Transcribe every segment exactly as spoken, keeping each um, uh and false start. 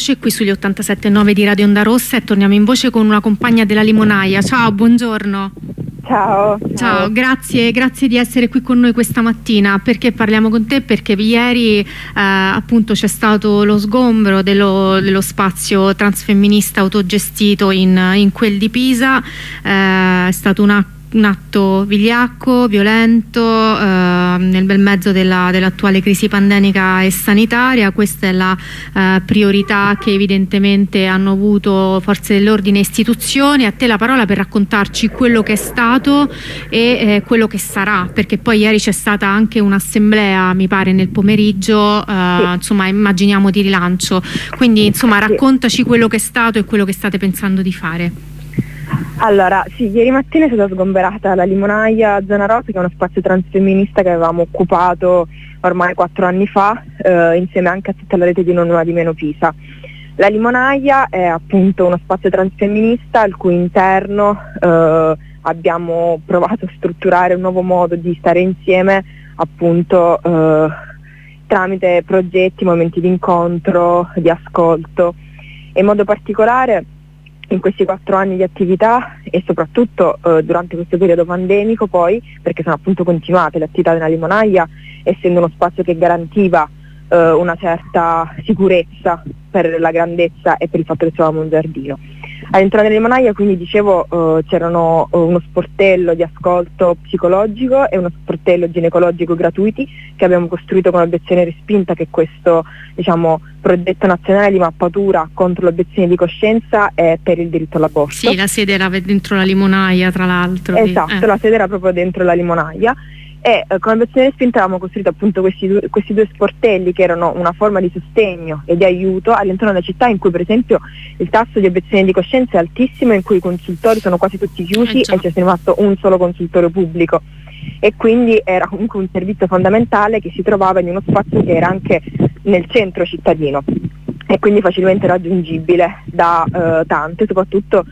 Voce qui sugli ottantasette virgola nove di Radio Onda Rossa e torniamo in voce con una compagna della Limonaia. Ciao, buongiorno. Ciao, ciao. Ciao, grazie, grazie di essere qui con noi questa mattina. Perché parliamo con te? Perché ieri eh, appunto c'è stato lo sgombero dello, dello spazio transfemminista autogestito in, in quel di Pisa. Eh, è stato un atto un atto vigliacco, violento, eh, nel bel mezzo della, dell'attuale crisi pandemica e sanitaria. Questa è la eh, priorità che evidentemente hanno avuto forze dell'ordine e istituzioni. A te la parola per raccontarci quello che è stato e eh, quello che sarà, perché poi ieri c'è stata anche un'assemblea, mi pare, nel pomeriggio, eh, sì. insomma immaginiamo di rilancio. Quindi insomma raccontaci quello che è stato e quello che state pensando di fare. Allora, sì, ieri mattina è stata sgomberata la Limonaia Zona Rosa, che è uno spazio transfemminista che avevamo occupato ormai quattro anni fa, eh, insieme anche a tutta la rete di Non Una di Meno Pisa. La Limonaia è appunto uno spazio transfemminista al cui interno eh, abbiamo provato a strutturare un nuovo modo di stare insieme, appunto eh, tramite progetti, momenti di incontro, di ascolto, e in modo particolare in questi quattro anni di attività e soprattutto eh, durante questo periodo pandemico, poi, perché sono appunto continuate le attività della Limonaia, essendo uno spazio che garantiva eh, una certa sicurezza per la grandezza e per il fatto che trovavamo un giardino. All'interno della Limonaia, quindi dicevo, eh, c'erano eh, uno sportello di ascolto psicologico e uno sportello ginecologico gratuiti che abbiamo costruito con Obiezione Respinta, che è questo, diciamo, progetto nazionale di mappatura contro l'obiezione di coscienza e per il diritto all'aborto. Sì, la sede era dentro la Limonaia, tra l'altro. Esatto, eh. la sede era proprio dentro la Limonaia. E eh, con Obiezione Respinta avevamo costruito appunto questi due, questi due sportelli che erano una forma di sostegno e di aiuto all'interno della città, in cui per esempio il tasso di obiezione di coscienza è altissimo, in cui i consultori sono quasi tutti chiusi eh, e c'è rimasto un solo consultorio pubblico, e quindi era comunque un servizio fondamentale che si trovava in uno spazio che era anche nel centro cittadino e quindi facilmente raggiungibile da eh, tante, soprattutto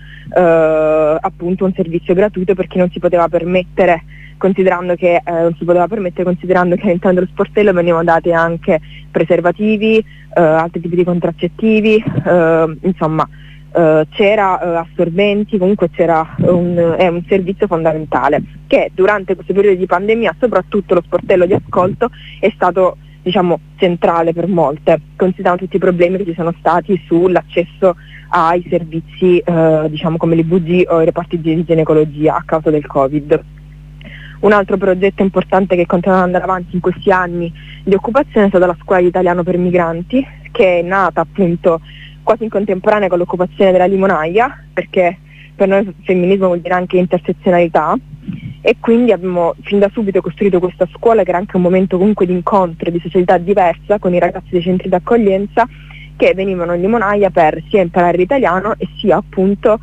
eh, appunto un servizio gratuito per chi non si poteva permettere, considerando che eh, non si poteva permettere considerando che all'interno dello sportello venivano dati anche preservativi, eh, altri tipi di contraccettivi, eh, insomma eh, c'era eh, assorbenti, comunque c'era un, è un servizio fondamentale che durante questo periodo di pandemia, soprattutto lo sportello di ascolto, è stato, diciamo, centrale per molte, considerando tutti i problemi che ci sono stati sull'accesso ai servizi eh, diciamo come l'I V G o i reparti di ginecologia a causa del Covid. Un altro progetto importante che continua ad andare avanti in questi anni di occupazione è stata la scuola di italiano per migranti, che è nata appunto quasi in contemporanea con l'occupazione della Limonaia, perché per noi il femminismo vuol dire anche intersezionalità, e quindi abbiamo fin da subito costruito questa scuola che era anche un momento comunque di incontro, di socialità diversa con i ragazzi dei centri d'accoglienza che venivano in Limonaia per sia imparare l'italiano e sia appunto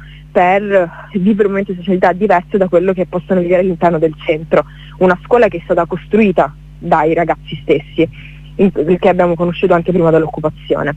per vivere un momento di socialità diverso da quello che possono vivere all'interno del centro. Una scuola che è stata costruita dai ragazzi stessi, in, che abbiamo conosciuto anche prima dell'occupazione.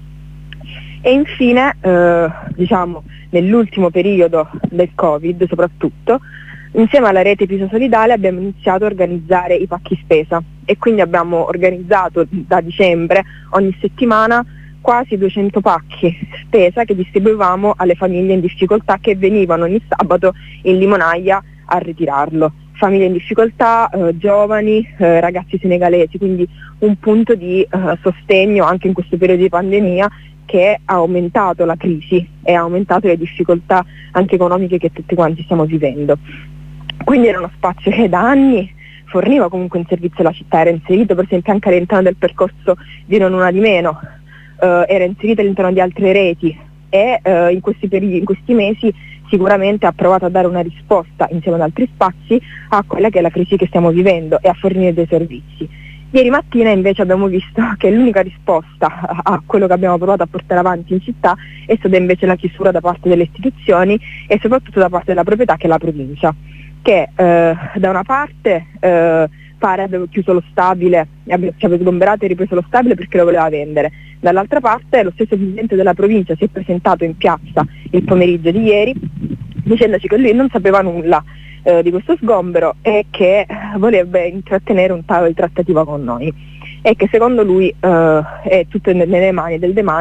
E infine, eh, diciamo, nell'ultimo periodo del Covid soprattutto, insieme alla rete Pisa Solidale abbiamo iniziato a organizzare i pacchi spesa e quindi abbiamo organizzato da dicembre ogni settimana quasi duecento pacchi spesa che distribuivamo alle famiglie in difficoltà che venivano ogni sabato in Limonaia a ritirarlo. Famiglie in difficoltà, eh, giovani, eh, ragazzi senegalesi, quindi un punto di eh, sostegno anche in questo periodo di pandemia che ha aumentato la crisi e ha aumentato le difficoltà anche economiche che tutti quanti stiamo vivendo. Quindi era uno spazio che da anni forniva comunque un servizio alla città, era inserito per esempio anche all'interno del percorso di Non Una di Meno, Uh, era inserita all'interno di altre reti e uh, in questi periodi, in questi mesi sicuramente ha provato a dare una risposta insieme ad altri spazi a quella che è la crisi che stiamo vivendo e a fornire dei servizi. Ieri mattina invece abbiamo visto che l'unica risposta a quello che abbiamo provato a portare avanti in città è stata invece la chiusura da parte delle istituzioni e soprattutto da parte della proprietà, che è la provincia, che uh, da una parte uh, pare abbia chiuso lo stabile, ci aveva sgomberato e ripreso lo stabile perché lo voleva vendere. Dall'altra parte lo stesso presidente della provincia si è presentato in piazza il pomeriggio di ieri dicendoci che lui non sapeva nulla eh, di questo sgombero e che voleva intrattenere un tavolo di trattativa con noi e che secondo lui eh, è tutto nelle mani del demanio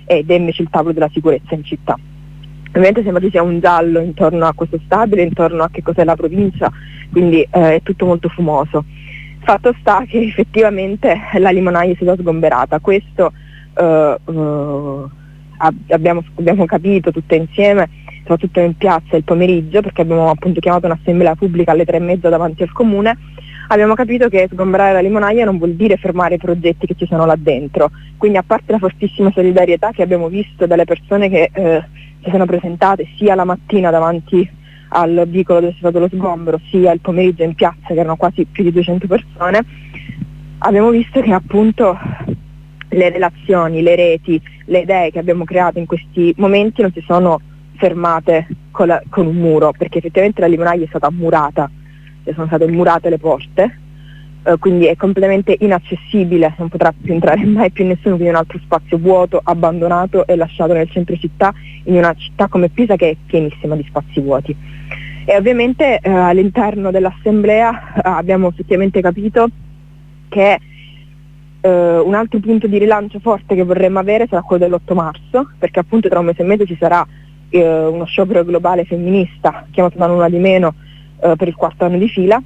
ed è invece il tavolo della sicurezza in città. Ovviamente sembra ci sia un giallo intorno a questo stabile, intorno a che cos'è la provincia, quindi eh, è tutto molto fumoso. Fatto sta che effettivamente la limonaia è stata sgomberata, questo eh, eh, abbiamo, abbiamo capito tutte insieme, soprattutto in piazza il pomeriggio, perché abbiamo appunto chiamato un'assemblea pubblica alle tre e mezza davanti al comune. Abbiamo capito che sgomberare la limonaia non vuol dire fermare i progetti che ci sono là dentro, quindi a parte la fortissima solidarietà che abbiamo visto dalle persone che eh, si sono presentate sia la mattina davanti al vicolo dove è stato lo sgombero, sia il pomeriggio in piazza, che erano quasi più di duecento persone, abbiamo visto che appunto le relazioni, le reti, le idee che abbiamo creato in questi momenti non si sono fermate con, la, con un muro, perché effettivamente la limonaia è stata murata, sono state murate le porte, eh, quindi è completamente inaccessibile, non potrà più entrare mai più nessuno, quindi è un altro spazio vuoto, abbandonato e lasciato nel centro città, in una città come Pisa che è pienissima di spazi vuoti. E ovviamente eh, all'interno dell'assemblea eh, abbiamo effettivamente capito che eh, un altro punto di rilancio forte che vorremmo avere sarà quello dell'otto marzo, perché appunto tra un mese e mezzo ci sarà eh, uno sciopero globale femminista chiamato Da Nulla di Meno eh, per il quarto anno di fila,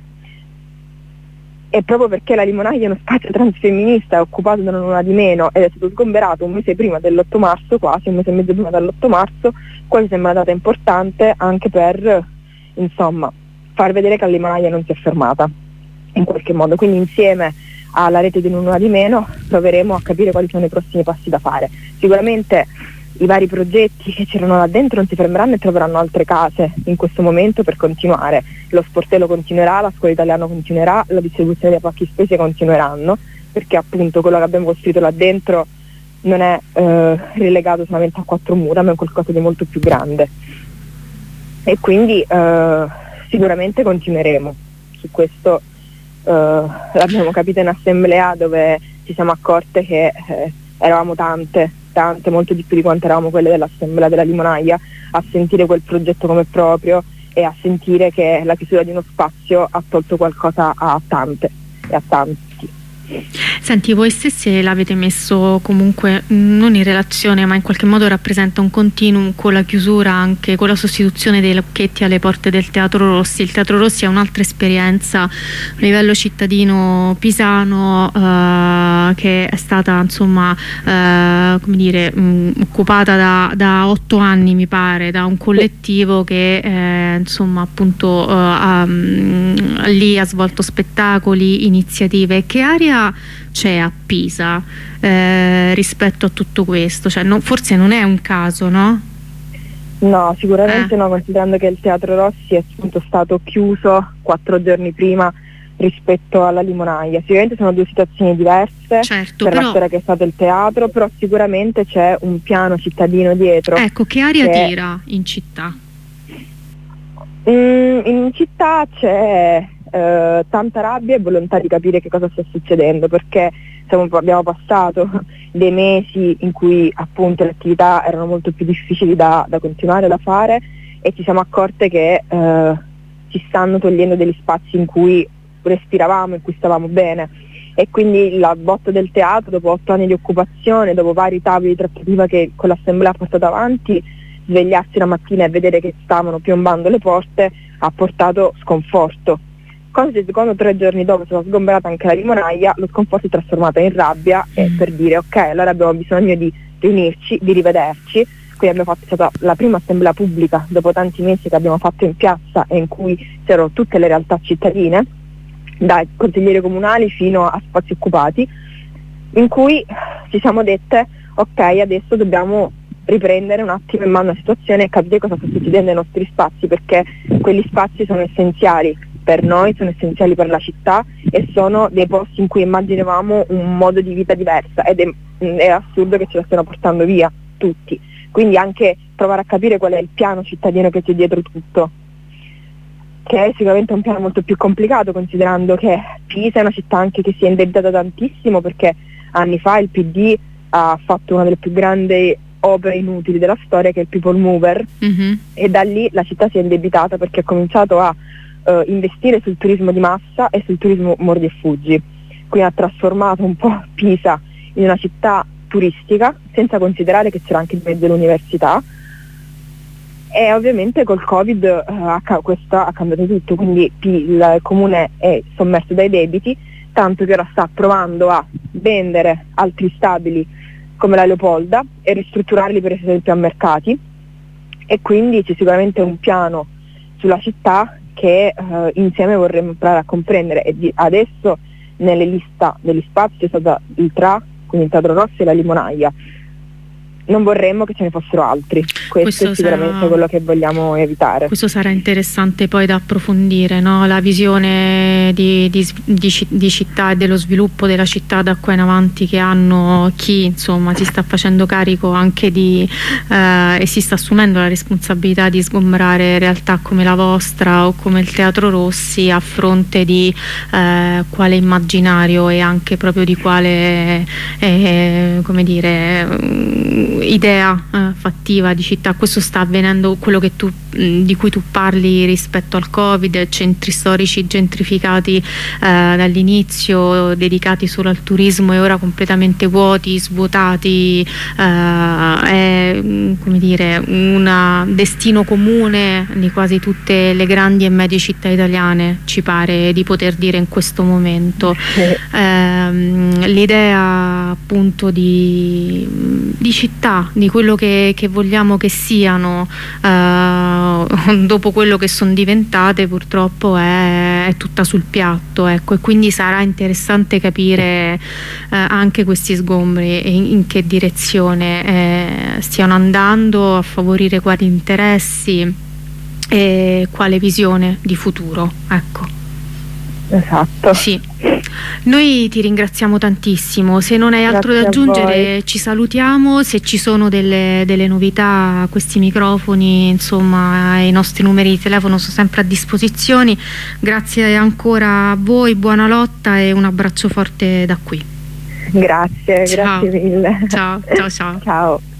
e proprio perché la limonaia è uno spazio transfemminista occupato da Nulla di Meno ed è stato sgomberato un mese prima dell'otto marzo, quasi un mese e mezzo prima dell'otto marzo, quasi sembra una data importante anche per insomma far vedere che la limonaia non si è fermata in qualche modo. Quindi insieme alla rete di Nulla di Meno proveremo a capire quali sono i prossimi passi da fare. Sicuramente i vari progetti che c'erano là dentro non si fermeranno e troveranno altre case in questo momento per continuare. Lo sportello continuerà, la scuola italiana continuerà, la distribuzione dei pacchi spese continueranno, perché appunto quello che abbiamo costruito là dentro non è eh, relegato solamente a quattro mura, ma è qualcosa di molto più grande. E quindi eh, sicuramente continueremo. Su questo eh, l'abbiamo capito in assemblea, dove ci siamo accorte che eh, eravamo tante, tante, molto di più di quante eravamo quelle dell'assemblea della limonaia, a sentire quel progetto come proprio e a sentire che la chiusura di uno spazio ha tolto qualcosa a tante e a tanti. Senti, voi stessi l'avete messo comunque non in relazione, ma in qualche modo rappresenta un continuum con la chiusura, anche con la sostituzione dei lucchetti alle porte del Teatro Rossi. Il Teatro Rossi è un'altra esperienza a livello cittadino pisano eh, che è stata insomma eh, come dire mh, occupata da, da otto anni mi pare da un collettivo che eh, insomma appunto eh, ha, mh, lì ha svolto spettacoli, iniziative. Che area c'è a Pisa eh, rispetto a tutto questo? Cioè, no, forse non è un caso, no? No, sicuramente eh. no, considerando che il Teatro Rossi è appunto stato chiuso quattro giorni prima rispetto alla limonaia. Sicuramente sono due situazioni diverse, certo, per però, la storia che è stato il teatro, però sicuramente c'è un piano cittadino dietro. Ecco, che aria che... tira in città? Mm, in città c'è eh, tanta rabbia e volontà di capire che cosa sta succedendo, perché siamo, abbiamo passato dei mesi in cui appunto le attività erano molto più difficili da, da continuare, da fare, e ci siamo accorte che eh, ci stanno togliendo degli spazi in cui respiravamo, in cui stavamo bene, e quindi la botta del teatro, dopo otto anni di occupazione, dopo vari tavoli di trattativa che con l'assemblea ha portato avanti, svegliarsi la mattina e vedere che stavano piombando le porte ha portato sconforto. Quando, quando tre giorni dopo è stata sgomberata anche la limonaia, lo sconforto è trasformato in rabbia e per dire ok, allora abbiamo bisogno di riunirci, di rivederci. Quindi abbiamo fatto, è stata la prima assemblea pubblica dopo tanti mesi che abbiamo fatto in piazza, e in cui c'erano tutte le realtà cittadine, dai consiglieri comunali fino a spazi occupati, in cui ci siamo dette ok, adesso dobbiamo riprendere un attimo in mano la situazione e capire cosa sta succedendo nei nostri spazi, perché quegli spazi sono essenziali per noi, sono essenziali per la città e sono dei posti in cui immaginavamo un modo di vita diversa, ed è, è assurdo che ce la stiano portando via tutti. Quindi anche provare a capire qual è il piano cittadino che c'è dietro tutto, che è sicuramente un piano molto più complicato, considerando che Pisa è una città anche che si è indebitata tantissimo, perché anni fa il P D ha fatto una delle più grandi opere inutili della storia, che è il People Mover, mm-hmm. e da lì la città si è indebitata perché ha cominciato a uh, investire sul turismo di massa e sul turismo mordi e fuggi, quindi ha trasformato un po' Pisa in una città turistica, senza considerare che c'era anche in mezzo l'università, e ovviamente col Covid eh, questo ha cambiato tutto, quindi il comune è sommerso dai debiti, tanto che ora sta provando a vendere altri stabili come la Leopolda e ristrutturarli per esempio a mercati, e quindi c'è sicuramente un piano sulla città che eh, insieme vorremmo imparare a comprendere, e di, adesso nelle lista degli spazi c'è stata il T R A, quindi il Teatro Rosso e la Limonaia. Non vorremmo che ce ne fossero altri, questo, questo è sicuramente sarà, quello che vogliamo evitare. Questo sarà interessante poi da approfondire, no? La visione di, di, di, di città e dello sviluppo della città da qua in avanti che hanno chi insomma si sta facendo carico anche di eh, e si sta assumendo la responsabilità di sgombrare realtà come la vostra o come il Teatro Rossi, a fronte di eh, quale immaginario e anche proprio di quale eh, come dire idea eh, fattiva di città. Questo sta avvenendo, quello che tu, mh, di cui tu parli rispetto al Covid, centri storici gentrificati eh, dall'inizio, dedicati solo al turismo e ora completamente vuoti, svuotati, eh, è come dire un destino comune di quasi tutte le grandi e medie città italiane, ci pare di poter dire in questo momento. Eh, l'idea appunto di, di città, di quello che, che vogliamo che siano uh, dopo quello che sono diventate, purtroppo è, è tutta sul piatto, ecco, e quindi sarà interessante capire uh, anche questi sgombri e in, in che direzione eh, stiano andando, a favorire quali interessi e quale visione di futuro, ecco. Esatto. Sì. Noi ti ringraziamo tantissimo, se non hai altro da aggiungere ci salutiamo. Se ci sono delle, delle novità, questi microfoni, insomma, i nostri numeri di telefono sono sempre a disposizione. Grazie ancora a voi, buona lotta e un abbraccio forte da qui. Grazie, ciao. Grazie mille. Ciao, ciao, ciao. Ciao.